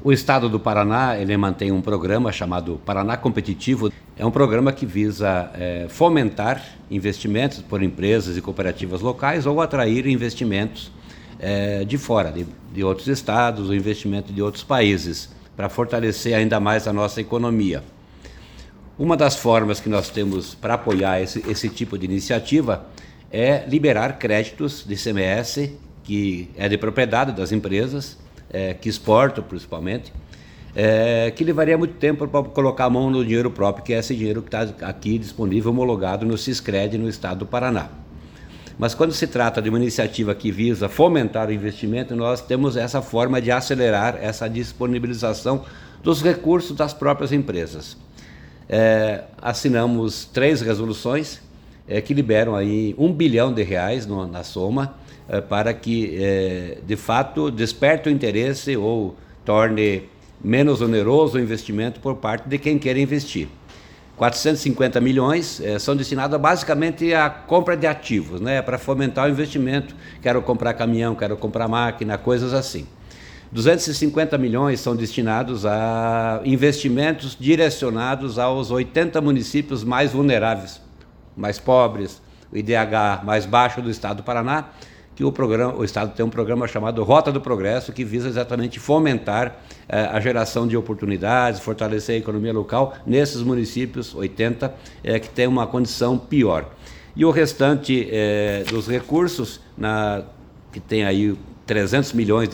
O Estado do Paraná ele mantém um programa chamado Paraná Competitivo. É um programa que visa fomentar investimentos por empresas e cooperativas locais ou atrair investimentos de fora, de outros estados, ou investimento de outros países, para fortalecer ainda mais a nossa economia. Uma das formas que nós temos para apoiar esse tipo de iniciativa é liberar créditos de ICMS, que é de propriedade das empresas, que exportam principalmente, que levaria muito tempo para colocar a mão no dinheiro próprio, que é esse dinheiro que está aqui disponível, homologado no Siscred, no estado do Paraná. Mas quando se trata de uma iniciativa que visa fomentar o investimento, nós temos essa forma de acelerar essa disponibilização dos recursos das próprias empresas. Assinamos 3 resoluções que liberam aí R$1 bilhão na soma, para que, de fato, desperte o interesse ou torne menos oneroso o investimento por parte de quem quer investir. 450 milhões são destinados basicamente à compra de ativos, para fomentar o investimento. Quero comprar caminhão, quero comprar máquina, coisas assim. 250 milhões são destinados a investimentos direcionados aos 80 municípios mais vulneráveis, mais pobres, o IDH mais baixo do estado do Paraná, que o Estado tem um programa chamado Rota do Progresso, que visa exatamente fomentar a geração de oportunidades, fortalecer a economia local nesses municípios, 80, que tem uma condição pior. E o restante dos recursos, que tem aí R$300 milhões,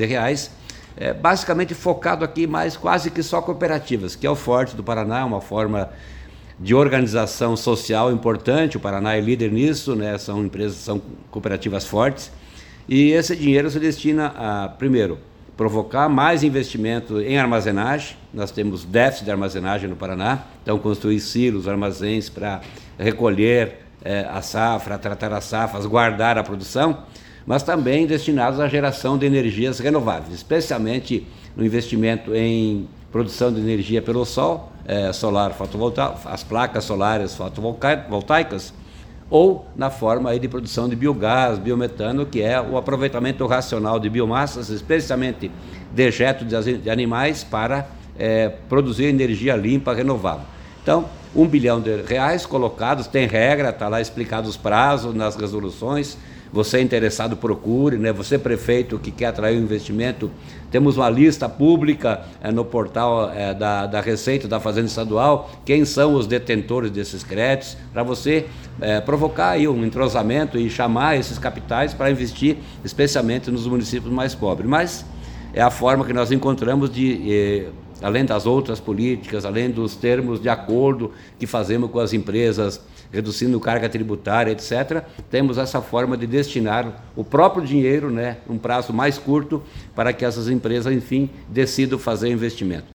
basicamente focado aqui mais quase que só cooperativas, que é o forte do Paraná, uma forma de organização social importante. O Paraná é líder nisso, são cooperativas fortes. E esse dinheiro se destina a, primeiro, provocar mais investimento em armazenagem. Nós temos déficit de armazenagem no Paraná, então construir silos, armazéns para recolher a safra, tratar as safras, guardar a produção, mas também destinados à geração de energias renováveis, especialmente no investimento em produção de energia pelo sol, solar fotovoltaico, as placas solares fotovoltaicas, ou na forma aí de produção de biogás, biometano, que é o aproveitamento racional de biomassas, especialmente dejetos de animais, para produzir energia limpa, renovável. Então, R$1 bilhão colocados, tem regra, está lá explicado os prazos nas resoluções. Você interessado, procure, você prefeito que quer atrair o investimento, temos uma lista pública no portal da Receita, da Fazenda Estadual, quem são os detentores desses créditos, para você provocar aí um entrosamento e chamar esses capitais para investir, especialmente nos municípios mais pobres. Mas é a forma que nós encontramos de, além das outras políticas, além dos termos de acordo que fazemos com as empresas, reduzindo carga tributária, etc., temos essa forma de destinar o próprio dinheiro, um prazo mais curto, para que essas empresas, enfim, decidam fazer investimento.